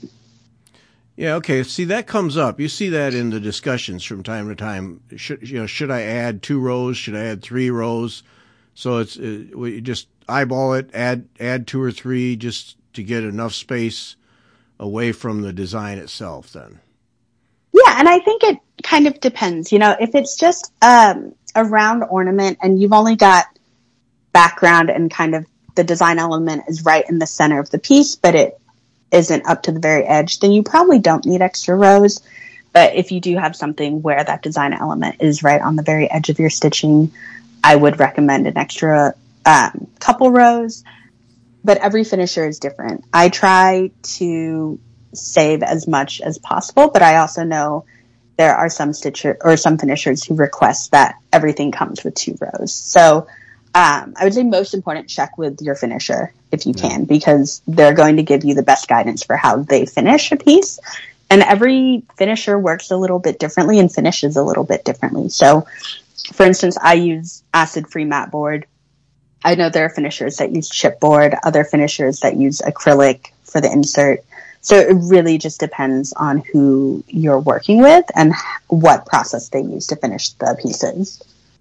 Yeah, okay. See, that comes up. You see that in the discussions from time to time. Should you know? Should I add two rows? Should I add three rows? So it's uh, we just eyeball it, add add two or three just to get enough space away from the design itself. Then. Yeah, and I think it kind of depends. You know, if it's just um, a round ornament and you've only got background and kind of the design element is right in the center of the piece, but it isn't up to the very edge, then you probably don't need extra rows. But if you do have something where that design element is right on the very edge of your stitching, I would recommend an extra um, couple rows. But every finisher is different. I try to save as much as possible, but I also know there are some stitcher or some finishers who request that everything comes with two rows. So um, I would say most important, check with your finisher if you can, because they're going to give you the best guidance for how they finish a piece. And every finisher works a little bit differently and finishes a little bit differently. So for instance, I use acid-free mat board. I know there are finishers that use chipboard, other finishers that use acrylic for the insert. So it really just depends on who you're working with and what process they use to finish the pieces.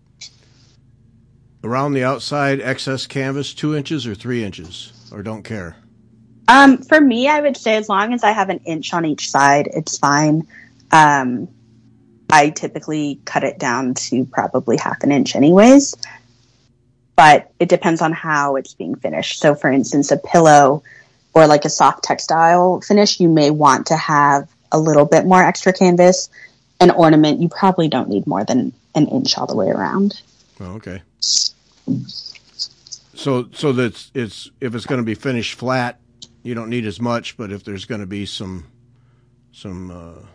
Around the outside, excess canvas, two inches or three inches, or don't care? Um, for me, I would say as long as I have an inch on each side, it's fine. Um, I typically cut it down to probably half an inch anyways, but it depends on how it's being finished. So for instance, a pillow or like a soft textile finish, you may want to have a little bit more extra canvas. An ornament, you probably don't need more than an inch all the way around. Oh, okay. So, so that's it's if it's going to be finished flat, you don't need as much. But if there's going to be some some uh,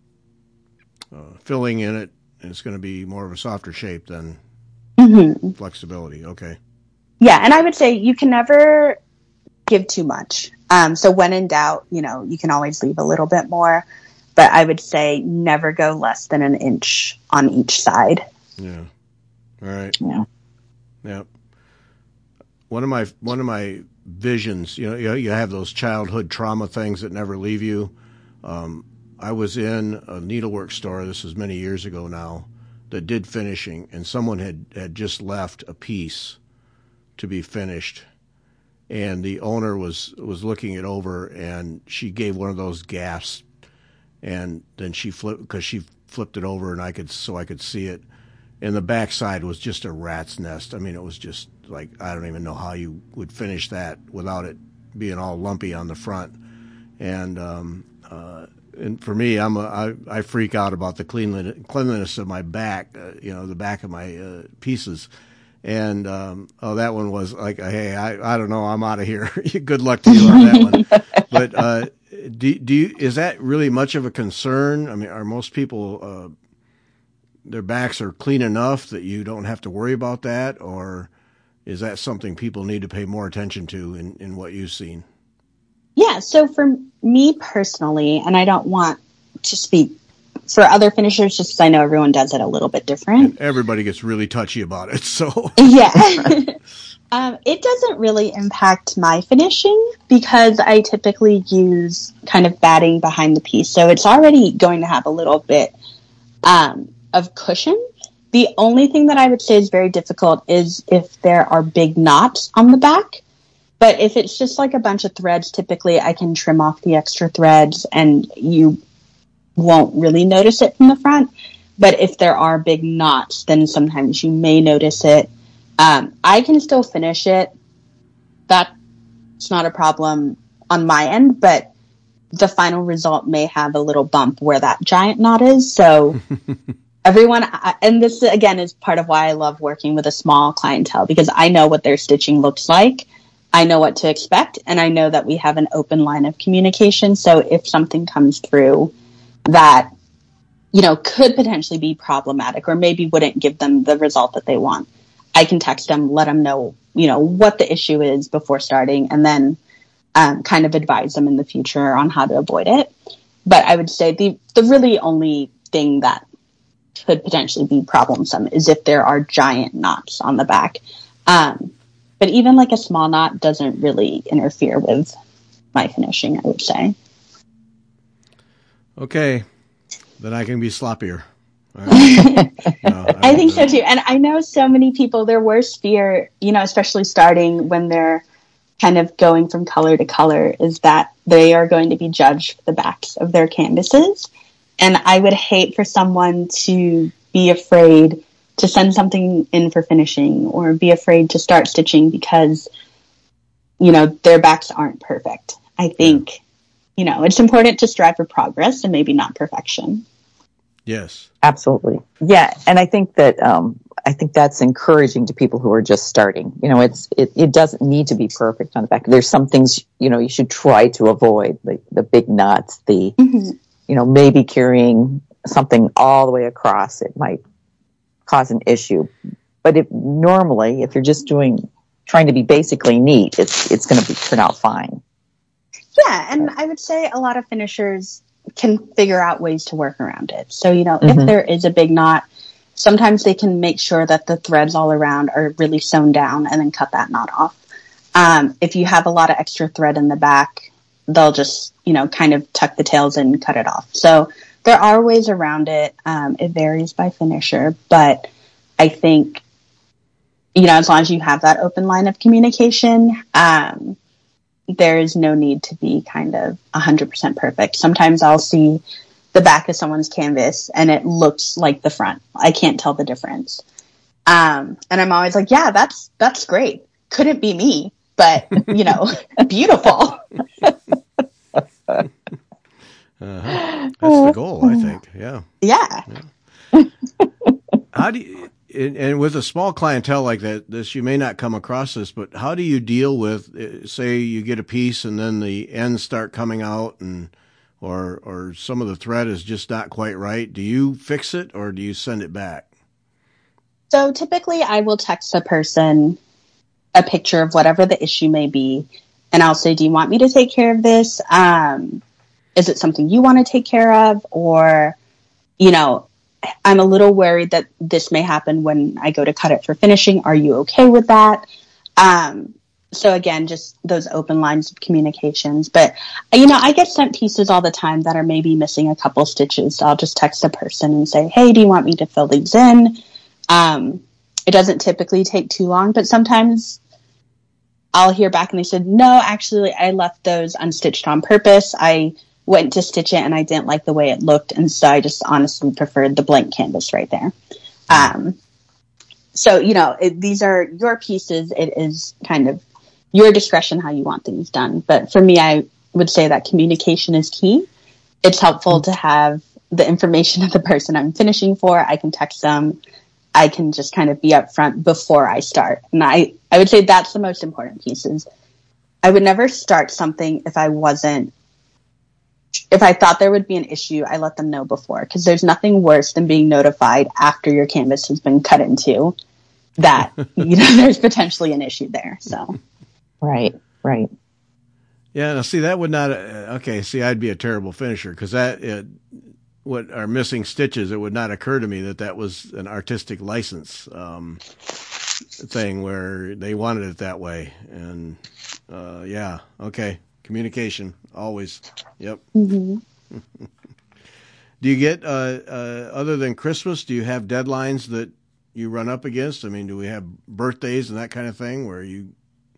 uh, filling in it, and it's going to be more of a softer shape, then mm-hmm. flexibility. Okay. Yeah, and I would say you can never give too much. Um, so when in doubt, you know, you can always leave a little bit more. But I would say never go less than an inch on each side. Yeah. All right. Yeah. Yeah. One of my one of my visions, you know, you, you have those childhood trauma things that never leave you. Um, I was in a needlework store. This was many years ago now. That did finishing, and someone had, had just left a piece to be finished, and the owner was was looking it over, and she gave one of those gasps, and then she flipped because she flipped it over, and I could so I could see it. And the backside was just a rat's nest. I mean, it was just like, I don't even know how you would finish that without it being all lumpy on the front. And um, uh, and for me, I'm a, I, I freak out about the cleanliness, cleanliness of my back, uh, you know, the back of my uh, pieces. And um, oh, that one was like, hey, I, I don't know, I'm out of here. Good luck to you on that one. But uh, do do you, is that really much of a concern? I mean, are most people uh, their backs are clean enough that you don't have to worry about that, or is that something people need to pay more attention to in, in what you've seen? Yeah, so for me personally, and I don't want to speak for other finishers just because I know everyone does it a little bit different. And everybody gets really touchy about it, so. Yeah. um, it doesn't really impact my finishing because I typically use kind of batting behind the piece. So it's already going to have a little bit um, of cushion. The only thing that I would say is very difficult is if there are big knots on the back. But if it's just like a bunch of threads, typically I can trim off the extra threads and you won't really notice it from the front. But if there are big knots, then sometimes you may notice it. Um, I can still finish it. That's not a problem on my end, but the final result may have a little bump where that giant knot is. So everyone, and this again is part of why I love working with a small clientele, because I know what their stitching looks like. I know what to expect, and I know that we have an open line of communication. So if something comes through that, you know, could potentially be problematic or maybe wouldn't give them the result that they want, I can text them, let them know, you know, what the issue is before starting, and then um, kind of advise them in the future on how to avoid it. But I would say the, the really only thing that could potentially be problemsome is if there are giant knots on the back. Um, but even like a small knot doesn't really interfere with my finishing, I would say. Okay, then I can be sloppier. Right. No, I, I think so too. And I know so many people, their worst fear, you know, especially starting when they're kind of going from color to color, is that they are going to be judged for the backs of their canvases. And I would hate for someone to be afraid to send something in for finishing or be afraid to start stitching because, you know, their backs aren't perfect. I think, yeah. you know, it's important to strive for progress and maybe not perfection. Yes. Absolutely. Yeah. And I think that, um, I think that's encouraging to people who are just starting. You know, it's, it, it doesn't need to be perfect on the back. There's some things, you know, you should try to avoid, like the big knots, the, mm-hmm. you know, maybe carrying something all the way across. It might cause an issue. But if normally, if you're just doing, trying to be basically neat, it's, it's going to be turn out fine. Yeah. And I would say a lot of finishers can figure out ways to work around it. So, you know, Mm-hmm. if there is a big knot, sometimes they can make sure that the threads all around are really sewn down and then cut that knot off. Um, if you have a lot of extra thread in the back, they'll just, you know, kind of tuck the tails in and cut it off. So there are ways around it. Um, it varies by finisher, but I think, you know, as long as you have that open line of communication, um, there is no need to be kind of one hundred percent perfect. Sometimes I'll see the back of someone's canvas and it looks like the front. I can't tell the difference. Um, and I'm always like, yeah, that's, that's great.6ouldn't be me, but you know, beautiful. Uh-huh. That's the goal, I think. Yeah. Yeah. yeah. How do you, and, and with a small clientele like that, this you may not come across this, but how do you deal with, uh, say, you get a piece and then the ends start coming out, and or or some of the thread is just not quite right? Do you fix it or do you send it back? So typically, I will text a person a picture of whatever the issue may be, and I'll say, "Do you want me to take care of this? Um, is it something you want to take care of, or, you know?" I'm a little worried that this may happen when I go to cut it for finishing. Are you okay with that? Um, so again, just those open lines of communications. But, you know, I get sent pieces all the time that are maybe missing a couple stitches. So I'll just text a person and say, hey, do you want me to fill these in? Um, it doesn't typically take too long, but sometimes I'll hear back and they said, no, actually, I left those unstitched on purpose. I went to stitch it and I didn't like the way it looked. And so I just honestly preferred the blank canvas right there. Um, so, you know, it, these are your pieces. It is kind of your discretion how you want things done. But for me, I would say that communication is key. It's helpful to have the information of the person I'm finishing for. I can text them. I can just kind of be upfront before I start. And I, I would say that's the most important piece is I would never start something if I wasn't If I thought there would be an issue, I let them know before, because there's nothing worse than being notified after your canvas has been cut into that, you know, there's potentially an issue there. So, right, right. Yeah, now see, that would not, uh, okay, see, I'd be a terrible finisher, because that, it, what are missing stitches, it would not occur to me that that was an artistic license um, thing where they wanted it that way. And, uh, yeah, okay. Communication, always. Yep. mm-hmm. Do you get, uh, uh, other than Christmas, do you have deadlines that you run up against? I mean, do we have birthdays and that kind of thing where you...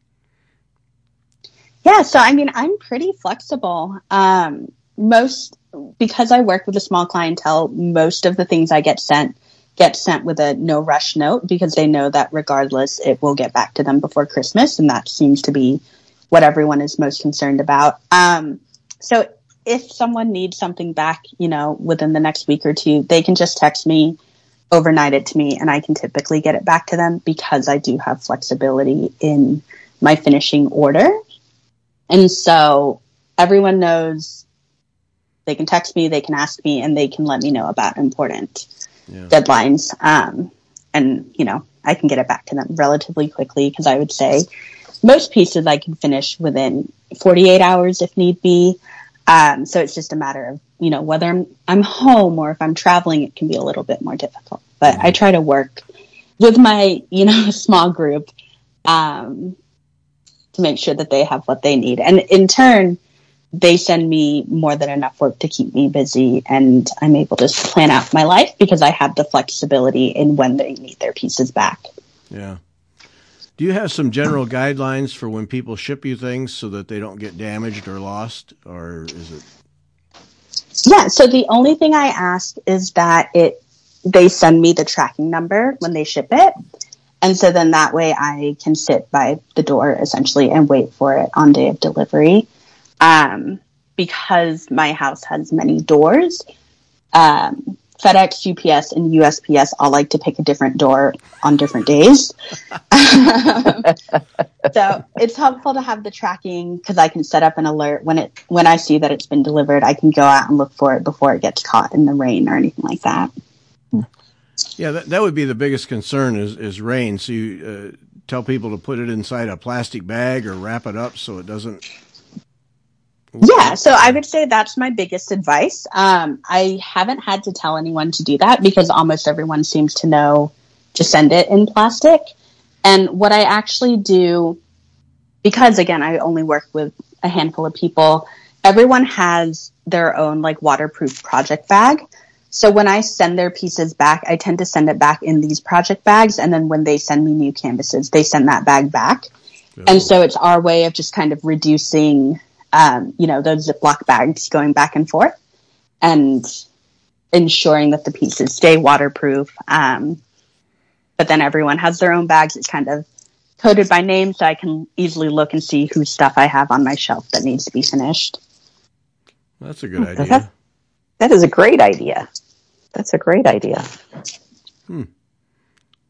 Yeah, so I mean, I'm pretty flexible. Um, most, because I work with a small clientele, most of the things I get sent get sent with a no rush note, because they know that regardless, it will get back to them before Christmas. And that seems to be what everyone is most concerned about. Um, so if someone needs something back, you know, within the next week or two, they can just text me, overnight it to me, and I can typically get it back to them because I do have flexibility in my finishing order. And so everyone knows they can text me, they can ask me, and they can let me know about important yeah. deadlines. Um, and, you know, I can get it back to them relatively quickly, because I would say most pieces I can finish within forty-eight hours if need be. Um, so it's just a matter of, you know, whether I'm, I'm home or if I'm traveling, it can be a little bit more difficult. But mm-hmm. I try to work with my, you know, small group um, to make sure that they have what they need. And in turn, they send me more than enough work to keep me busy, and I'm able to plan out my life because I have the flexibility in when they need their pieces back. Yeah. Do you have some general guidelines for when people ship you things so that they don't get damaged or lost, or is it? Yeah, so the only thing I ask is that it they send me the tracking number when they ship it. And so then that way I can sit by the door essentially and wait for it on day of delivery. Um, because my house has many doors, um, FedEx, U P S, and U S P S all like to pick a different door on different days. So it's helpful to have the tracking, because I can set up an alert when it when I see that it's been delivered. I can go out and look for it before it gets caught in the rain or anything like that. Yeah, that, that would be the biggest concern is, is rain. So you uh, tell people to put it inside a plastic bag or wrap it up so it doesn't... Yeah, so I would say that's my biggest advice. Um, I haven't had to tell anyone to do that because almost everyone seems to know to send it in plastic. And what I actually do, because again, I only work with a handful of people, everyone has their own like waterproof project bag. So when I send their pieces back, I tend to send it back in these project bags. And then when they send me new canvases, they send that bag back. Oh. And so it's our way of just kind of reducing Um, you know, those Ziploc bags going back and forth and ensuring that the pieces stay waterproof. Um, but then everyone has their own bags. It's kind of coded by name, so I can easily look and see whose stuff I have on my shelf that needs to be finished. That's a good idea. That, that is a great idea. That's a great idea. Hmm.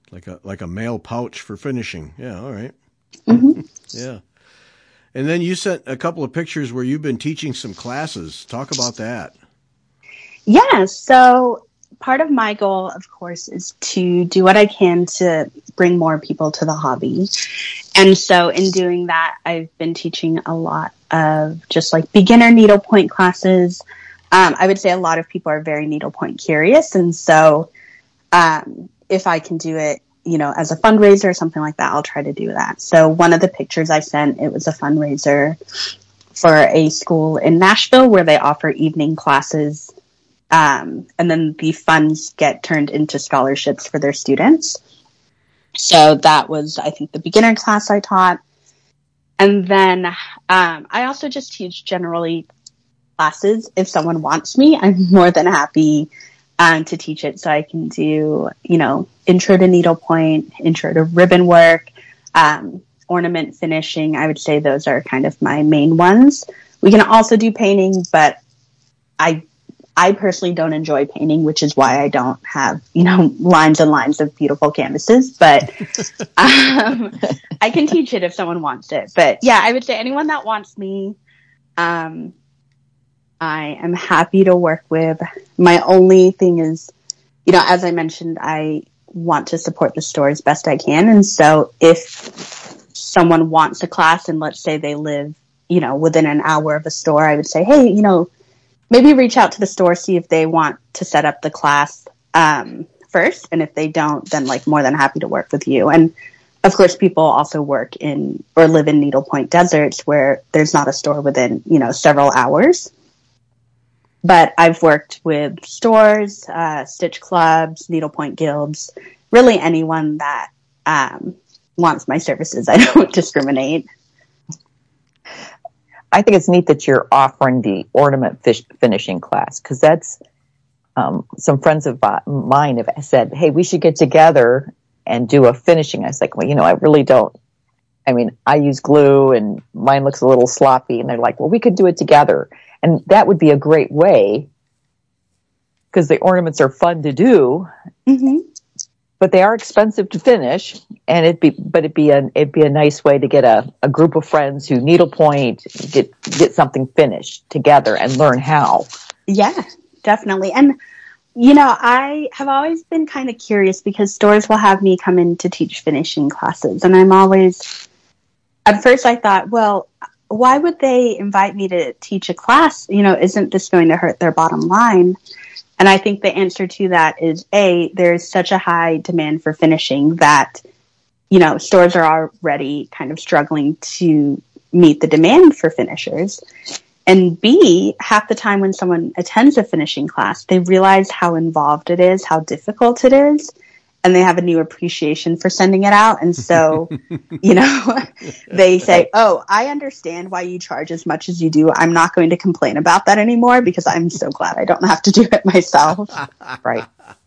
Like a like a mail pouch for finishing. Yeah, all right. Mm-hmm. Yeah. And then you sent a couple of pictures where you've been teaching some classes. Talk about that. Yeah, so part of my goal, of course, is to do what I can to bring more people to the hobby. And so in doing that, I've been teaching a lot of just like beginner needlepoint classes. Um, I would say a lot of people are very needlepoint curious. And so um, if I can do it, you know, as a fundraiser or something like that, I'll try to do that. So one of the pictures I sent, it was a fundraiser for a school in Nashville where they offer evening classes. Um, and then the funds get turned into scholarships for their students. So that was, I think, the beginner class I taught. And then um, I also just teach generally classes. If someone wants me, I'm more than happy um, to teach it. So I can do, you know, intro to needlepoint, intro to ribbon work, um, ornament finishing. I would say those are kind of my main ones. We can also do painting, but I I personally don't enjoy painting, which is why I don't have, you know, lines and lines of beautiful canvases, but um, I can teach it if someone wants it. But yeah, I would say anyone that wants me, um, I am happy to work with. My only thing is, you know, as I mentioned, I want to support the store as best I can. And so if someone wants a class and let's say they live, you know, within an hour of a store, I would say, hey, you know, maybe reach out to the store, see if they want to set up the class um, first. And if they don't, then like more than happy to work with you. And of course, people also work in or live in needlepoint deserts where there's not a store within, you know, several hours. But I've worked with stores, uh, stitch clubs, needlepoint guilds, really anyone that um, wants my services. I don't discriminate. I think it's neat that you're offering the ornament fish finishing class because that's um, some friends of mine have said, hey, we should get together and do a finishing. I was like, well, you know, I really don't. I mean, I use glue and mine looks a little sloppy. And they're like, well, we could do it together. And that would be a great way because the ornaments are fun to do. Mm-hmm. But they are expensive to finish, and it'd be, but it'd be a, it'd be a nice way to get a, a group of friends who needlepoint, get, get something finished together and learn how. Yeah, definitely. And, you know, I have always been kind of curious because stores will have me come in to teach finishing classes. And I'm always, at first I thought, well, why would they invite me to teach a class? You know, isn't this going to hurt their bottom line? And I think the answer to that is, A, there's such a high demand for finishing that, you know, stores are already kind of struggling to meet the demand for finishers. And B, half the time when someone attends a finishing class, they realize how involved it is, how difficult it is, and they have a new appreciation for sending it out. And so, you know, they say, oh, I understand why you charge as much as you do. I'm not going to complain about that anymore because I'm so glad I don't have to do it myself. Right.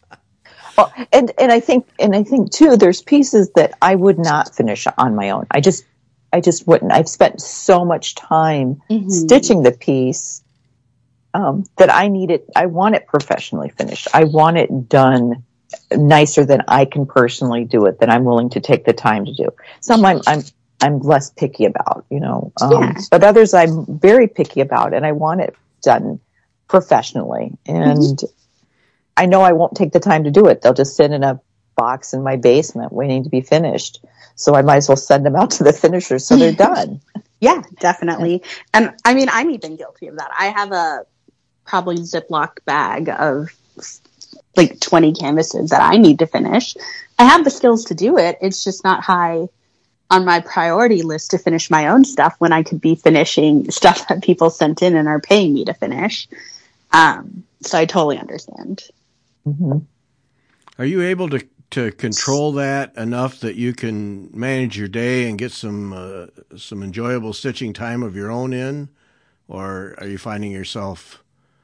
Well, and, and I think, and I think too, there's pieces that I would not finish on my own. I just, I just wouldn't. I've spent so much time mm-hmm. stitching the piece um, that I need it. I want it professionally finished. I want it done nicer than I can personally do it, that I'm willing to take the time to do. Some I'm I'm I'm less picky about, you know, um, yeah. but others I'm very picky about, and I want it done professionally. And mm-hmm. I know I won't take the time to do it. They'll just sit in a box in my basement waiting to be finished. So I might as well send them out to the finishers so they're done. Yeah, definitely. And I mean, I'm even guilty of that. I have a probably Ziploc bag of like twenty canvases that I need to finish. I have the skills to do it. It's just not high on my priority list to finish my own stuff when I could be finishing stuff that people sent in and are paying me to finish. Um, so I totally understand. Mm-hmm. Are you able to, to control that enough that you can manage your day and get some uh, some enjoyable stitching time of your own in? Or are you finding yourself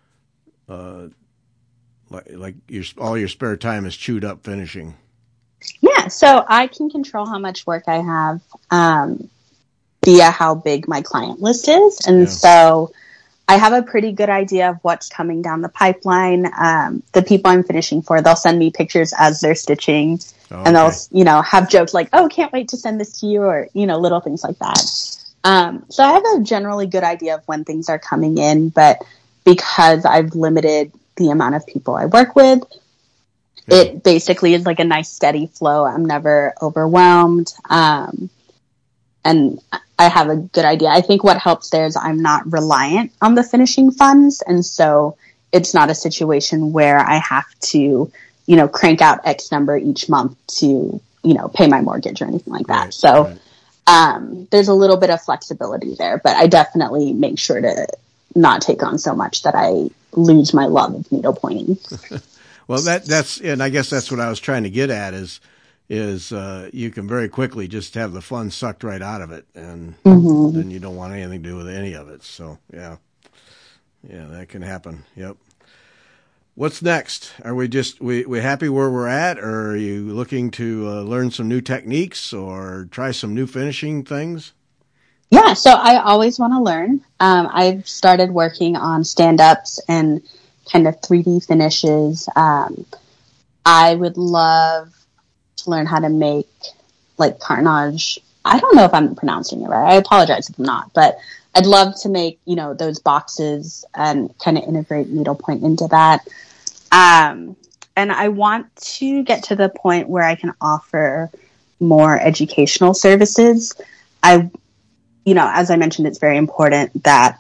uh, like, like your, all your spare time is chewed up finishing? Yeah, so I can control how much work I have um, via how big my client list is. And yeah. so I have a pretty good idea of what's coming down the pipeline. Um, the people I'm finishing for, they'll send me pictures as they're stitching. Oh, and they'll, okay. you know, have jokes like, oh, can't wait to send this to you, or, you know, little things like that. Um, so I have a generally good idea of when things are coming in, but because I've limited the amount of people I work with, Yeah. it basically is like a nice steady flow. I'm never overwhelmed. Um, and I have a good idea. I think what helps there is I'm not reliant on the finishing funds. And so it's not a situation where I have to, you know, crank out X number each month to, you know, pay my mortgage or anything like that. Right, So, right. um, there's a little bit of flexibility there, but I definitely make sure to not take on so much that I lose my love of needle pointing. Well, that that's, and I guess that's what I was trying to get at is, is uh, you can very quickly just have the fun sucked right out of it, and Mm-hmm. then you don't want anything to do with any of it. So, yeah, yeah, that can happen. Yep. What's next? Are we just we we happy where we're at, or are you looking to uh, learn some new techniques or try some new finishing things? Yeah, so I always want to learn. Um, I've started working on stand-ups and kind of three D finishes. Um, I would love to learn how to make like carnage. I don't know if I'm pronouncing it right. I apologize if I'm not, but I'd love to make, you know, those boxes and kind of integrate needlepoint into that. Um, and I want to get to the point where I can offer more educational services. I, you know, as I mentioned, it's very important that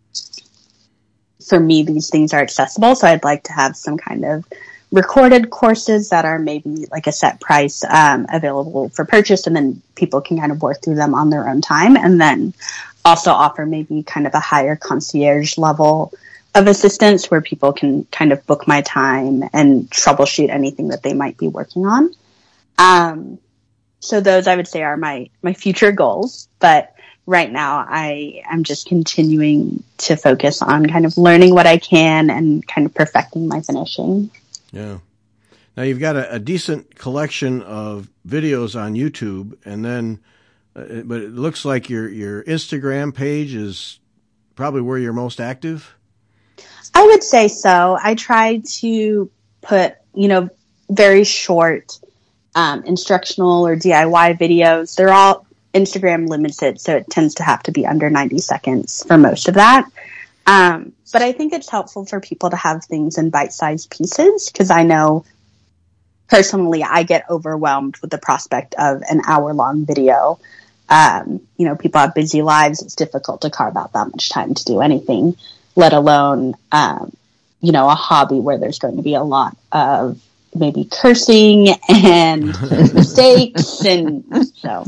for me, these things are accessible. So I'd like to have some kind of recorded courses that are maybe like a set price, um, available for purchase, and then people can kind of work through them on their own time. And then also offer maybe kind of a higher concierge level of assistance where people can kind of book my time and troubleshoot anything that they might be working on. Um, so those I would say are my, my future goals, but right now I am just continuing to focus on kind of learning what I can and kind of perfecting my finishing. Yeah. Now you've got a, a decent collection of videos on YouTube, and then, uh, but it looks like your your Instagram page is probably where you're most active. I would say so. I try to put, you know, very short um, instructional or D I Y videos. They're all Instagram limited, so it tends to have to be under ninety seconds for most of that. Um, but I think it's helpful for people to have things in bite-sized pieces, because I know personally I get overwhelmed with the prospect of an hour-long video. Um, you know, people have busy lives. It's difficult to carve out that much time to do anything, let alone, um, you know, a hobby where there's going to be a lot of maybe cursing and mistakes. And so.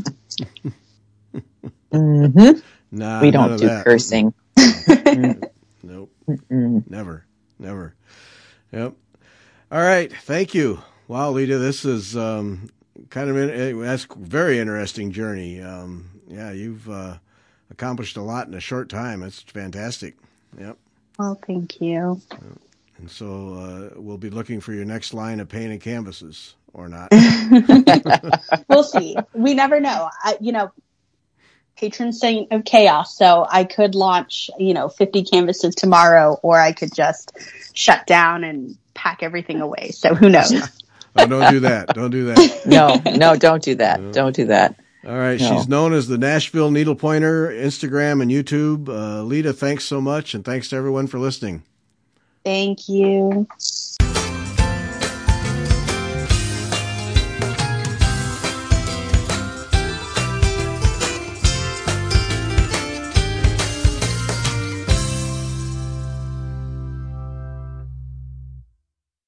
Mm-hmm. Nah, We none don't of do that. cursing. Nope. Mm-mm. Never. Never. Yep. All right. Thank you. Wow, Lita, this is um, kind of in, that's a very interesting journey. Um, yeah, you've uh, accomplished a lot in a short time. It's fantastic. Yep. Well, thank you. And so uh, we'll be looking for your next line of painted canvases, or not. We'll see. We never know. I, you know, patron saint of chaos. So I could launch, you know, fifty canvases tomorrow, or I could just shut down and pack everything away. So who knows? Oh, don't do that. Don't do that. No, no, don't do that. No. Don't do that. All right. No. She's known as the Nashville Needle Pointer, Instagram and YouTube. Uh, Lita, thanks so much. And thanks to everyone for listening. Thank you.